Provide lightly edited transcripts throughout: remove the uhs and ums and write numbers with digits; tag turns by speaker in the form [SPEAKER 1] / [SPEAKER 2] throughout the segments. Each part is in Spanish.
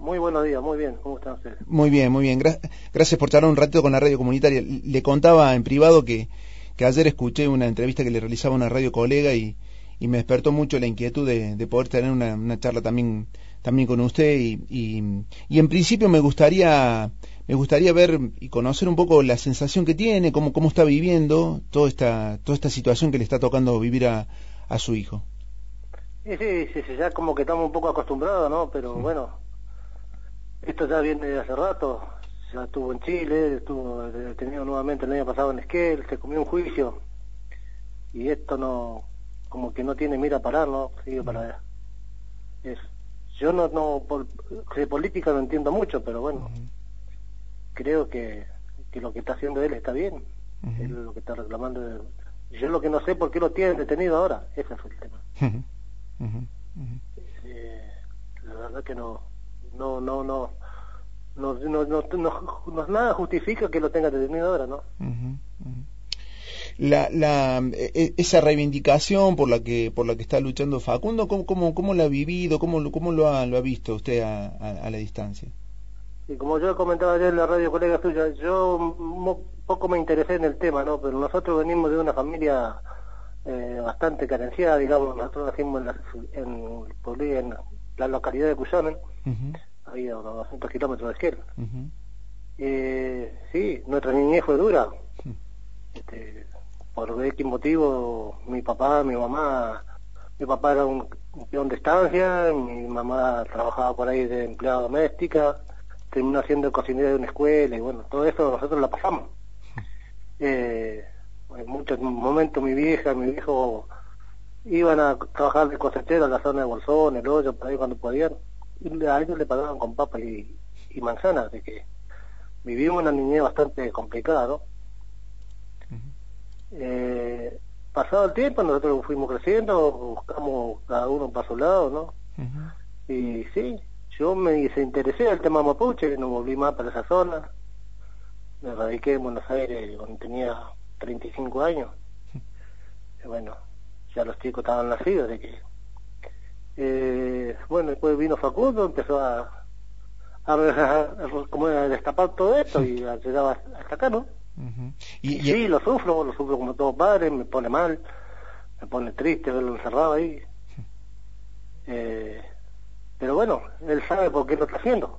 [SPEAKER 1] Muy buenos días, muy bien. ¿Cómo están ustedes?
[SPEAKER 2] Muy bien, muy bien. Gracias por charlar un ratito con la radio comunitaria. Le contaba en privado que ayer escuché una entrevista que le realizaba una radio colega y me despertó mucho la inquietud de poder tener una charla también con usted y en principio me gustaría ver y conocer un poco la sensación que tiene, cómo está viviendo toda esta situación que le está tocando vivir a su hijo.
[SPEAKER 1] Sí, ya como que estamos un poco acostumbrados, ¿no? Pero bueno, esto ya viene de hace rato. Ya estuvo en Chile, estuvo detenido nuevamente el año pasado en Esquel, se comió un juicio y esto no, como que no tiene mira a parar, ¿no? Sigue para allá. Yo de política no entiendo mucho, pero bueno, creo que lo que está haciendo él está bien. Él es lo que está reclamando. Yo lo que no sé por qué lo tienen detenido ahora, ese fue el tema. La verdad que no nada justifica que lo tenga detenido ahora, ¿no?
[SPEAKER 2] Esa reivindicación por la que está luchando Facundo, ¿cómo la ha vivido? ¿Cómo lo ha visto usted a la distancia?
[SPEAKER 1] Y como yo comentaba ayer en la radio colega suya, yo poco me interesé en el tema, ¿no? Pero nosotros venimos de una familia bastante carenciada, digamos. Nosotros nacimos en la localidad de Cuyamen, había unos 200 kilómetros de Esquel. Sí, nuestra niñez fue dura. Por X motivo, mi papá era un peón de estancia, mi mamá trabajaba por ahí de empleada doméstica, terminó siendo cocinera de una escuela, y bueno, todo eso nosotros la pasamos. En muchos momentos mi vieja, mi viejo iban a trabajar de cosechero a la zona de Bolsón, El Hoyo, por ahí cuando podían, y a ellos le pagaban con papas y manzanas, así que vivimos una niñez bastante complicada, ¿no? Pasado el tiempo nosotros fuimos creciendo, buscamos cada uno para su lado, ¿no? Y sí, yo me desinteresé del tema mapuche, no volví más para esa zona, me radiqué en Buenos Aires cuando tenía 35 años, y bueno, ya los chicos estaban nacidos, así que bueno, después vino Facundo, empezó a destapar todo esto y a llegar hasta acá, ¿no? Y sí, lo sufro como todo padre, me pone mal, me pone triste verlo encerrado ahí. Pero bueno, él sabe por qué lo está haciendo.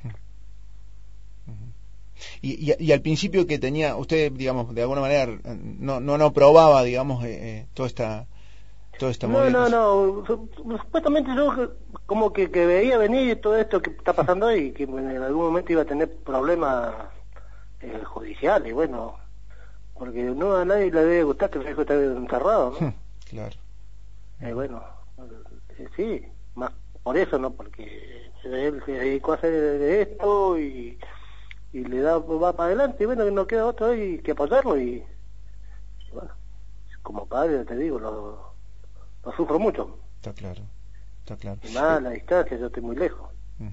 [SPEAKER 2] Y al principio que tenía, usted, digamos, de alguna manera no probaba, digamos, toda esta movida.
[SPEAKER 1] No, supuestamente yo como que veía venir todo esto que está pasando ahí, que en algún momento iba a tener problemas judiciales, y bueno, porque no a nadie le debe gustar que el hijo esté encerrado, ¿no?
[SPEAKER 2] Claro.
[SPEAKER 1] Bueno, sí, más por eso, ¿no? Porque él se dedicó a hacer esto y va para adelante, y bueno, no queda otro ahí que apoyarlo, y bueno, como padre te digo, lo sufro mucho.
[SPEAKER 2] Está claro.
[SPEAKER 1] Y más a la distancia, yo estoy muy lejos.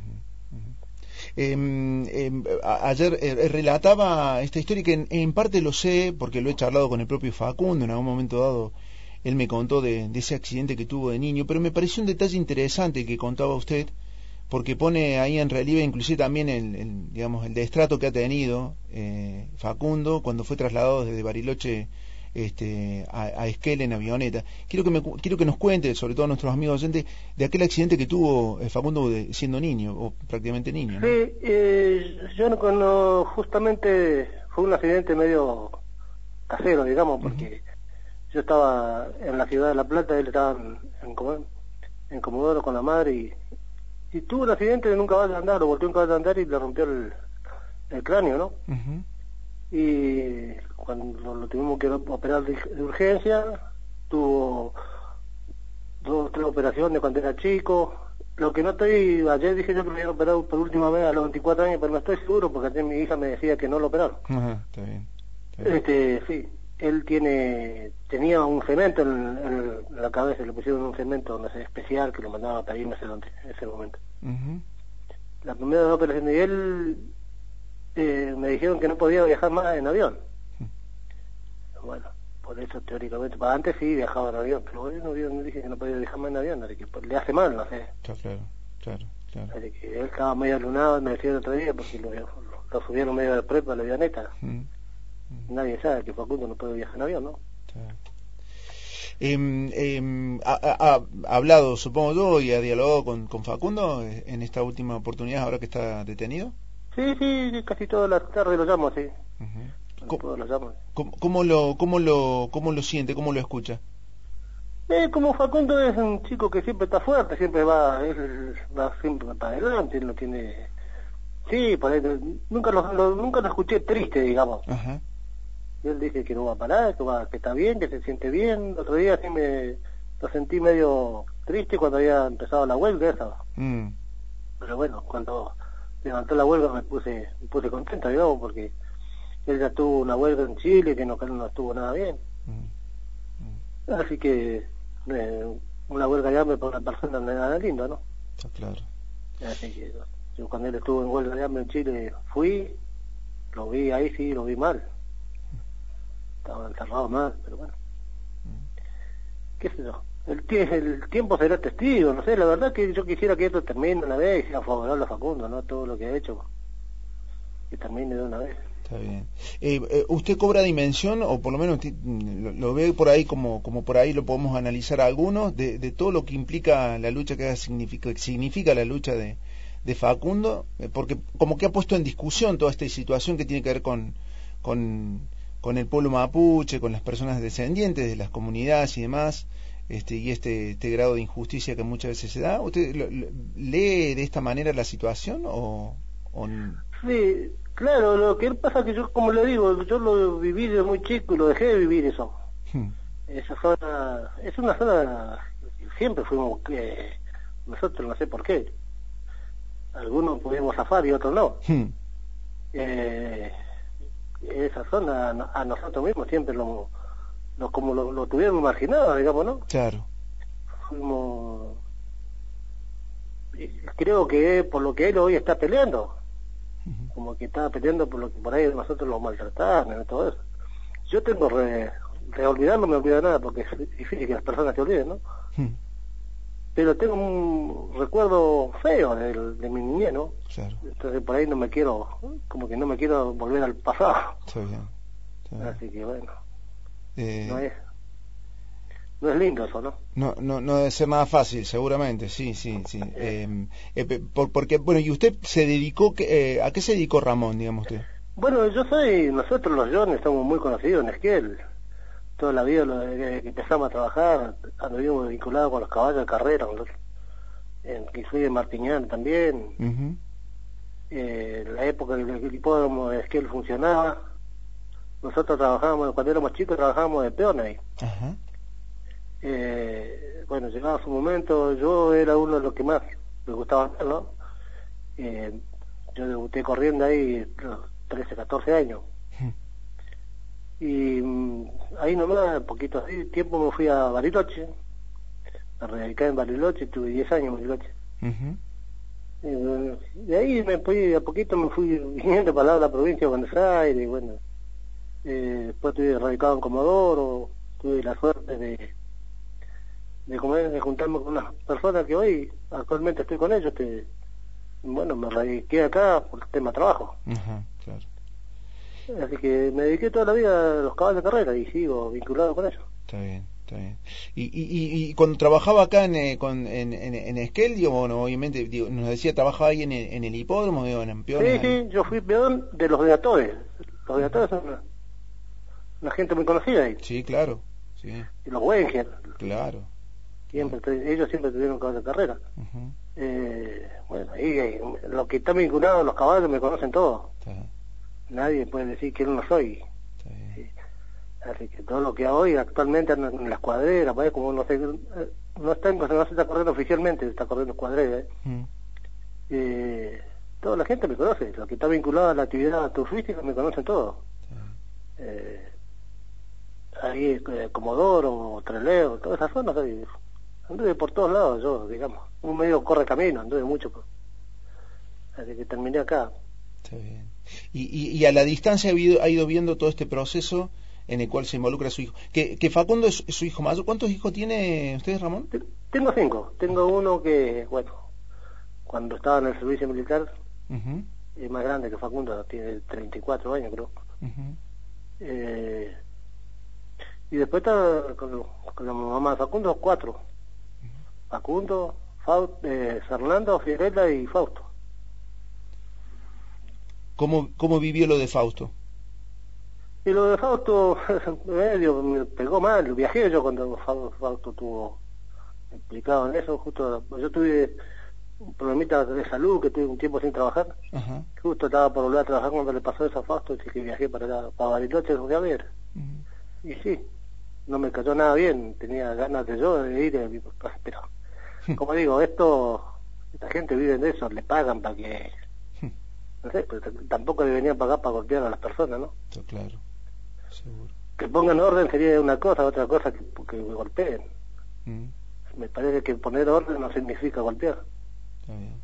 [SPEAKER 2] Ayer relataba esta historia que en parte lo sé porque lo he charlado con el propio Facundo. En algún momento dado él me contó de ese accidente que tuvo de niño, pero me pareció un detalle interesante que contaba usted, porque pone ahí en relieve inclusive también digamos el destrato que ha tenido Facundo cuando fue trasladado desde Bariloche a Esquel en avioneta. Quiero que nos cuente, sobre todo a nuestros amigos oyentes, de aquel accidente que tuvo Facundo siendo niño, o prácticamente niño, ¿no?
[SPEAKER 1] Sí, yo justamente fue un accidente medio casero, digamos, porque yo estaba en la ciudad de La Plata, él estaba en Comodoro con la madre, y tuvo un accidente en un caballo de andar, lo volteó un caballo de andar y le rompió el cráneo, ¿no? Y cuando lo tuvimos que operar de urgencia, tuvo 2 o 3 operaciones cuando era chico. Lo que no estoy, ayer dije yo que lo habían operado por última vez a los 24 años, pero no estoy seguro porque ayer mi hija me decía que no lo operaron.
[SPEAKER 2] Está bien.
[SPEAKER 1] Sí, él tenía un cemento en la cabeza, le pusieron un cemento, no sé, especial, que lo mandaba a pedir no sé dónde, en ese momento. La primera operación de él, me dijeron que no podía viajar más en avión. Bueno, por eso teóricamente, para antes sí viajaba en avión, pero bueno, yo dije que no podía viajar más en avión, así que le hace mal, no sé.
[SPEAKER 2] Claro. claro.
[SPEAKER 1] Así que él estaba medio alunado, me decía el otro día, porque lo subieron medio de prepa a la avioneta. Nadie sabe que Facundo no puede viajar en avión, ¿no?
[SPEAKER 2] Claro. Ha hablado, supongo yo, y ha dialogado con Facundo en esta última oportunidad, ahora que está detenido.
[SPEAKER 1] Sí, casi todas las tardes lo llamo, sí.
[SPEAKER 2] ¿Cómo,
[SPEAKER 1] Lo llamo.
[SPEAKER 2] cómo lo siente, cómo lo escucha?
[SPEAKER 1] Como Facundo es un chico que siempre está fuerte, siempre él va siempre para adelante, él no tiene... Sí, por ahí, nunca lo escuché triste, digamos.
[SPEAKER 2] Ajá.
[SPEAKER 1] Y él dice que no va a parar, que está bien, que se siente bien. El otro día sí lo sentí medio triste cuando había empezado la huelga esa. Pero bueno, cuando levantó la huelga me puse contento, digamos, porque él ya tuvo una huelga en Chile que no estuvo nada bien. Así que una huelga ya para una persona no es nada lindo, ¿no?
[SPEAKER 2] Está claro.
[SPEAKER 1] Así que yo cuando él estuvo en huelga de hambre en Chile fui, lo vi ahí, sí, lo vi mal. Estaba encerrado mal, pero bueno. ¿Qué sé yo? El tiempo será testigo, no sé, la verdad que yo quisiera que esto termine una vez y sea favorable a Facundo, ¿no? Todo lo que ha hecho, que termine de una vez.
[SPEAKER 2] Está bien. ¿Usted cobra dimensión, o por lo menos lo ve por ahí como por ahí lo podemos analizar algunos, de todo lo que implica la lucha, que significa la lucha de Facundo? Porque como que ha puesto en discusión toda esta situación que tiene que ver con el pueblo mapuche, con las personas descendientes de las comunidades y demás, y este grado de injusticia que muchas veces se da. ¿Usted lee de esta manera la situación o...?
[SPEAKER 1] Sí, claro, lo que pasa es que yo, como le digo, yo lo viví de muy chico y lo dejé de vivir eso. Esa zona, es una zona que siempre fuimos, nosotros no sé por qué, algunos pudimos zafar y otros no. Esa zona a nosotros mismos siempre lo tuvieron marginado, digamos, ¿no?
[SPEAKER 2] Claro.
[SPEAKER 1] Fuimos, creo que por lo que él hoy está peleando, como que estaba peleando por lo que por ahí nosotros lo maltrataban y todo eso. Yo tengo de olvidar, no me olvido nada, porque es difícil que las personas se olviden, ¿no? Pero tengo un recuerdo feo de mi niñez, ¿no? Claro. Entonces por ahí no me quiero volver al pasado.
[SPEAKER 2] Está bien.
[SPEAKER 1] Así que bueno, no es lindo eso, ¿no?
[SPEAKER 2] No debe ser nada fácil, seguramente, sí. Porque, bueno, ¿y usted se dedicó, a qué se dedicó Ramón, digamos usted?
[SPEAKER 1] Bueno, nosotros los Jones somos muy conocidos en Esquel. Toda la vida que empezamos a trabajar, anduvimos vinculados con los caballos de carrera, que fui de Martiñán también. La época que el hipódromo de Esquel funcionaba, nosotros trabajábamos, cuando éramos chicos trabajábamos de peones ahí. Ajá. Bueno, llegaba su momento, yo era uno de los que más me gustaba hacer, ¿no? Yo debuté corriendo ahí a los 13, 14 años. Y ahí nomás, poquito así, tiempo me fui a Bariloche, a radicar en Bariloche, tuve 10 años en Bariloche. De ahí a poquito me fui viniendo para la provincia de Buenos Aires, y bueno, después estuve radicado en Comodoro, tuve la suerte de juntarme con unas personas que hoy actualmente estoy con ellos, bueno, me radiqué acá por el tema trabajo.
[SPEAKER 2] Claro.
[SPEAKER 1] Así que me dediqué toda la vida a los caballos de carrera y sigo vinculado con ellos.
[SPEAKER 2] Está bien. Y cuando trabajaba acá en Esquel, digo, bueno, obviamente, nos decía, trabajaba ahí en el hipódromo, digo, en peones.
[SPEAKER 1] Sí, yo fui peón de los Beatores. Los Beatores son una gente muy conocida ahí.
[SPEAKER 2] Sí, claro. Sí.
[SPEAKER 1] Y los Wenger.
[SPEAKER 2] Claro.
[SPEAKER 1] Ellos siempre tuvieron caballos de carrera. Bueno, ahí los que están vinculados a los caballos me conocen todos. Nadie puede decir que no soy. Sí. Así que todo lo que hoy actualmente en las cuadreras, pues, como no se está corriendo oficialmente, está corriendo cuadreras. Toda la gente me conoce, los que está vinculado a la actividad turfística me conocen todos. Ahí Comodoro, Trelew, todas esas zonas ahí. Anduve por todos lados yo, digamos. Un medio corre camino, anduve mucho. Así que terminé acá.
[SPEAKER 2] Está bien. Y a la distancia ha ido viendo todo este proceso en el cual se involucra su hijo. Que Facundo es su hijo mayor. ¿Cuántos hijos tiene usted, Ramón?
[SPEAKER 1] Tengo 5. Tengo uno que, bueno, cuando estaba en el servicio militar,
[SPEAKER 2] Ujú,
[SPEAKER 1] es más grande que Facundo, tiene 34 años creo.
[SPEAKER 2] ujú.
[SPEAKER 1] Y después está con la mamá de Facundo, 4. Facundo, Fernando, Fiorella y Fausto.
[SPEAKER 2] ¿Cómo vivió lo de Fausto?
[SPEAKER 1] Y lo de Fausto, medio me pegó mal. Viajé yo cuando Fausto estuvo implicado en eso. Justo yo tuve un problemita de salud, que tuve un tiempo sin trabajar.
[SPEAKER 2] Ajá.
[SPEAKER 1] Justo estaba por volver a trabajar cuando le pasó eso a Fausto, así que viajé para allá, para Bariloche, lo fui a ver.
[SPEAKER 2] Ujú.
[SPEAKER 1] Y sí, no me cayó nada bien, tenía ganas de yo de ir, pero como digo, esta gente vive de eso, le pagan para que, no sé, pero tampoco le venían a pagar para golpear a las personas, ¿no?
[SPEAKER 2] Está claro, seguro.
[SPEAKER 1] Que pongan orden sería una cosa, otra cosa que golpeen.
[SPEAKER 2] Mm,
[SPEAKER 1] Me parece que poner orden no significa golpear.
[SPEAKER 2] está bien.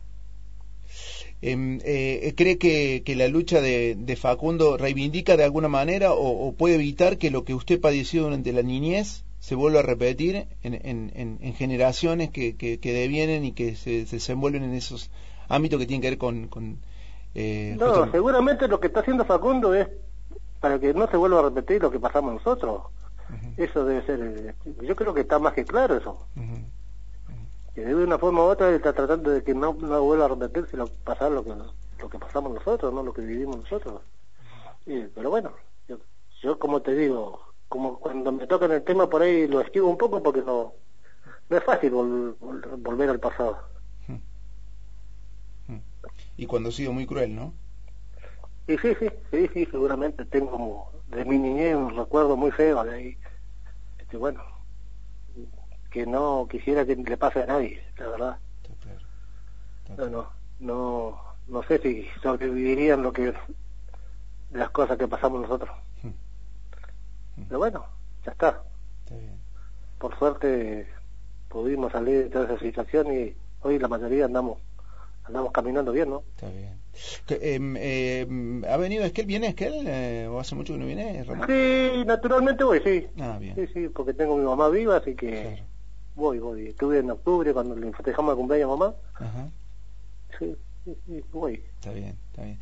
[SPEAKER 2] ¿Cree que la lucha de Facundo reivindica de alguna manera o puede evitar que lo que usted padeció durante la niñez se vuelva a repetir en generaciones que devienen y que se desenvuelven en esos ámbitos que tienen que ver con
[SPEAKER 1] No,
[SPEAKER 2] justamente...
[SPEAKER 1] seguramente lo que está haciendo Facundo es para que no se vuelva a repetir lo que pasamos nosotros.
[SPEAKER 2] Ujú,
[SPEAKER 1] Eso debe ser, yo creo que está más que claro eso.
[SPEAKER 2] ujú,
[SPEAKER 1] Que de una forma u otra él está tratando de que no vuelva a repetirse pasar lo que pasamos nosotros, no lo que vivimos nosotros. Pero bueno, yo como te digo, como cuando me tocan el tema por ahí lo esquivo un poco porque no es fácil volver al pasado.
[SPEAKER 2] ujú, ujú. Y cuando ha sido muy cruel, ¿no?
[SPEAKER 1] Y sí, seguramente tengo como de mi niñez un recuerdo muy feo de ahí. Bueno, que no quisiera que le pase a nadie, la verdad.
[SPEAKER 2] Está claro, está
[SPEAKER 1] No,
[SPEAKER 2] claro.
[SPEAKER 1] no sé si sobrevivirían las cosas que pasamos nosotros.
[SPEAKER 2] Ujú, ujú.
[SPEAKER 1] Pero bueno, ya está.
[SPEAKER 2] Está bien.
[SPEAKER 1] Por suerte pudimos salir de toda esa situación y hoy la mayoría andamos caminando bien, ¿no?
[SPEAKER 2] Está bien. ¿Ha venido Esquel? ¿Viene Esquel? ¿O hace mucho que no viene, Ramón?
[SPEAKER 1] Sí, naturalmente voy, sí.
[SPEAKER 2] Ah, bien.
[SPEAKER 1] Sí, porque tengo a mi mamá viva, así que
[SPEAKER 2] Claro.
[SPEAKER 1] voy. Estuve en octubre cuando le festejamos el cumpleaños a mamá.
[SPEAKER 2] Ajá.
[SPEAKER 1] Sí, voy.
[SPEAKER 2] Está bien, está bien.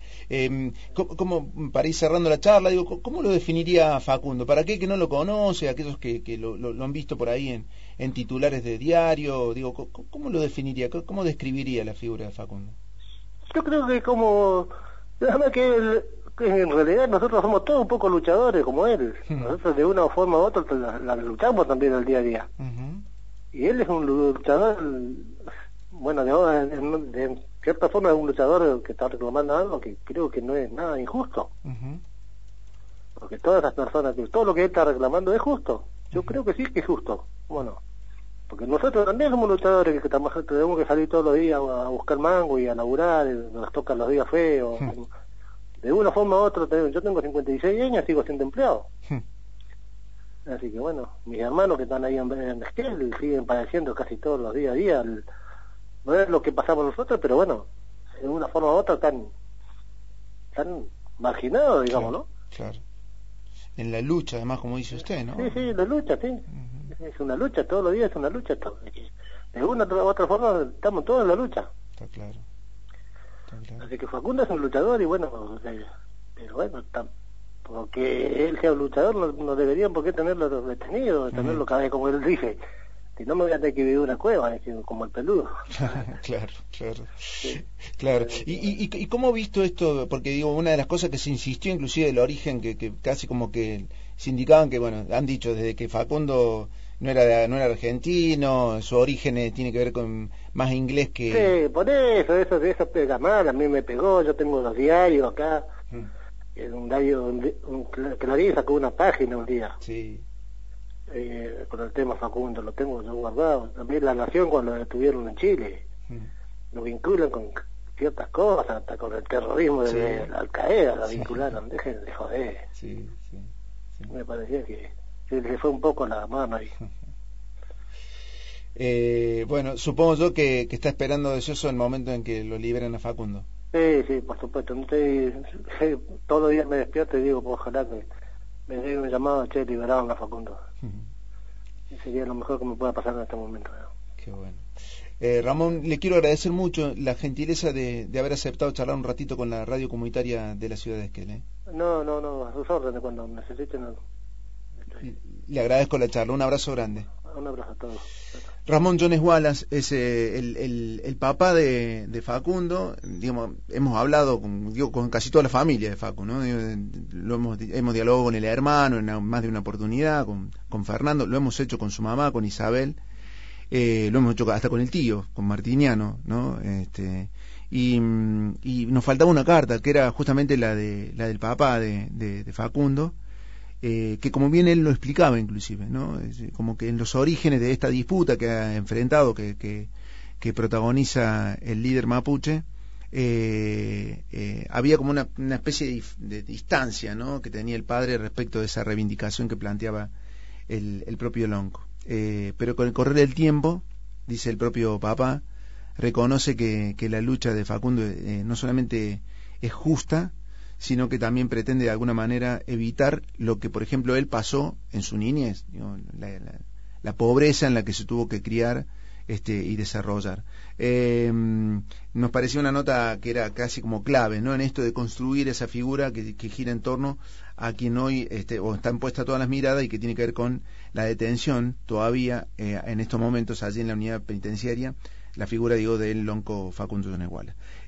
[SPEAKER 2] Para ir cerrando la charla, digo, ¿cómo lo definiría Facundo? ¿Para aquel que no lo conoce, aquellos que lo han visto por ahí en titulares de diario? Digo, ¿cómo lo definiría? ¿Cómo describiría la figura de Facundo?
[SPEAKER 1] Yo creo que déjame que en realidad nosotros somos todos un poco luchadores como él. Nosotros de una forma u otra la luchamos también el día a día.
[SPEAKER 2] Ujú,
[SPEAKER 1] Y él es un luchador, bueno, de cierta forma es un luchador que está reclamando algo que creo que no es nada injusto.
[SPEAKER 2] ujú,
[SPEAKER 1] Porque todas las personas, todo lo que él está reclamando es justo. Yo
[SPEAKER 2] ujú.
[SPEAKER 1] creo que sí que es justo. Bueno, porque nosotros también somos luchadores que tenemos que salir todos los días a buscar mango y a laburar, nos tocan los días feos. De una forma u otra, yo tengo 56 años, sigo siendo empleado. Así que bueno, mis hermanos que están ahí en Esquel siguen padeciendo casi todos los días a día. No es lo que pasamos nosotros, pero bueno, de una forma u otra están marginados, digamos,
[SPEAKER 2] Claro,
[SPEAKER 1] ¿no?
[SPEAKER 2] claro. En la lucha, además, como dice usted, ¿no?
[SPEAKER 1] Sí, la lucha, sí.
[SPEAKER 2] Ujú.
[SPEAKER 1] Es una lucha, todos los días es una lucha. De una u otra forma estamos todos en la lucha.
[SPEAKER 2] Está claro, está claro.
[SPEAKER 1] Así que Facundo es un luchador y bueno, pero bueno, porque él sea un luchador no deberían por qué tenerlo detenido, tenerlo cada vez como él dice. Si no me voy a tener que vivir en una cueva, como el peludo.
[SPEAKER 2] Claro, claro,
[SPEAKER 1] Sí.
[SPEAKER 2] claro. ¿Y cómo ha visto esto? Porque digo, una de las cosas que se insistió inclusive del origen, que casi como que se indicaban que, bueno, han dicho desde que Facundo no era argentino, su origen tiene que ver con más inglés que...
[SPEAKER 1] Sí, por eso pega mal, a mí me pegó, yo tengo los diarios acá,
[SPEAKER 2] Mm,
[SPEAKER 1] un diario, Clarín sacó una página un día,
[SPEAKER 2] sí,
[SPEAKER 1] con el tema Facundo, lo tengo yo guardado, también La Nación cuando lo detuvieron en Chile,
[SPEAKER 2] mm,
[SPEAKER 1] lo vinculan con ciertas cosas, hasta con el terrorismo de
[SPEAKER 2] sí,
[SPEAKER 1] la Al-Qaeda, lo
[SPEAKER 2] sí,
[SPEAKER 1] vincularon, dejen de joder,
[SPEAKER 2] sí, sí, sí.
[SPEAKER 1] me parecía que se le fue un poco la mano ahí.
[SPEAKER 2] Bueno, supongo yo que está esperando deseoso el momento en que lo liberen a Facundo.
[SPEAKER 1] Sí, por supuesto, todos los días me despierto y digo, pues, ojalá que me den un llamado, che, liberaron a Facundo. Y sería lo mejor que me pueda pasar en este momento, ¿no?
[SPEAKER 2] Qué bueno. Ramón, le quiero agradecer mucho la gentileza de haber aceptado charlar un ratito con la radio comunitaria de la ciudad de Esquel.
[SPEAKER 1] No, a sus órdenes cuando necesiten.
[SPEAKER 2] Le agradezco la charla, un abrazo grande.
[SPEAKER 1] Un abrazo a todos.
[SPEAKER 2] Ramón Jones Wallace es el papá de Facundo. Digamos, hemos hablado con casi toda la familia de Facu, ¿no? Hemos dialogado con el hermano en más de una oportunidad, con Fernando, lo hemos hecho con su mamá, con Isabel, lo hemos hecho hasta con el tío, con Martiniano, ¿no? Y nos faltaba una carta que era justamente la del papá de Facundo, que como bien él lo explicaba inclusive, ¿no? Como que en los orígenes de esta disputa que ha enfrentado, que protagoniza el líder mapuche, había como una especie de distancia, ¿no? Que tenía el padre respecto de esa reivindicación que planteaba el propio Lonco. Pero con el correr del tiempo, dice el propio papá, reconoce que la lucha de Facundo no solamente es justa, sino que también pretende de alguna manera evitar lo que, por ejemplo, él pasó en su niñez, ¿no? La pobreza en la que se tuvo que criar y desarrollar. Nos parecía una nota que era casi como clave, ¿no? En esto de construir esa figura que gira en torno a quien hoy o están puestas todas las miradas y que tiene que ver con la detención todavía en estos momentos allí en la unidad penitenciaria, la figura, digo, del Lonco Facundo Jones Wallace.